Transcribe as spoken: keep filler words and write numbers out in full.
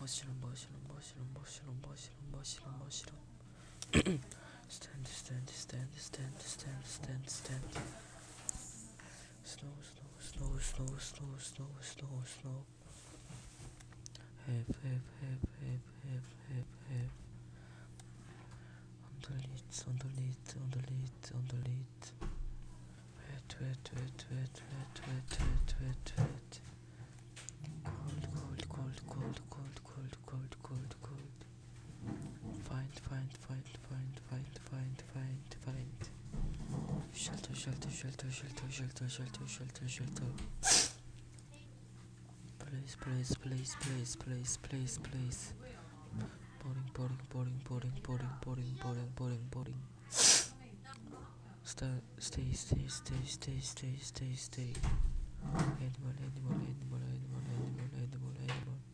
Mushroom, mushroom, mushroom, mushroom, mushroom, mushroom, mushroom. Stand, stand, stand, stand, stand, stand, stand. Snow, snow, snow, snow, snow, snow, snow, snow. Have, have, have, have, have, have, have. On the lid, on the lid, on the lid, on the lid. Wet, wet, wet, wet, wet, wet, wet, wet, wet. Cold, cold, cold, cold, cold, cold, cold, cold. Find, find, find, find, find, find, find, find. Shelter, shelter, shelter, shelter, shelter, shelter, shelter, shelter. Place, place, place, place, place, place, place. Boring, boring, boring, boring, boring, boring, boring, boring, boring. Stay, stay, stay, stay, stay, stay, stay, stay. Animal, animal, animal, animal, animal, animal, animal.